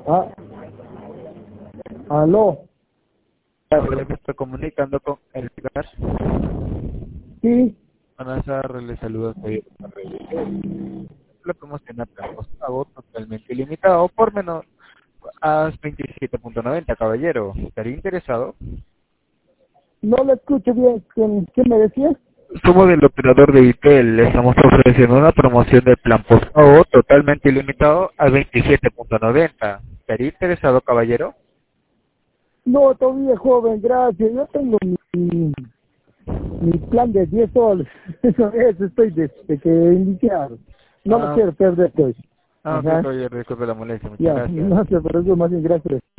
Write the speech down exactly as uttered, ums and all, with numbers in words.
Ah, aló. Ahora me estoy comunicando con el Edgar. Sí, Buenas tardes, les saludo. Soy la promociona plan postpago totalmente ilimitado por menos a veintisiete punto noventa, caballero. ¿Estaría interesado? no le escucho bien. ¿Quién, quién me decía? Somos del operador de Vitel. Le estamos ofreciendo una promoción de plan postpago totalmente ilimitado a veintisiete punto noventa. ¿Estaría interesado, caballero? No, todavía joven, gracias. Yo tengo mi, mi plan de diez soles. Eso es, estoy desde que iniciaron. No lo Ah, quiero perder, pues. ah ok, Ajá. caballero, disculpe la molestia. Muchas Ya, gracias. no se preocupe, más bien gracias.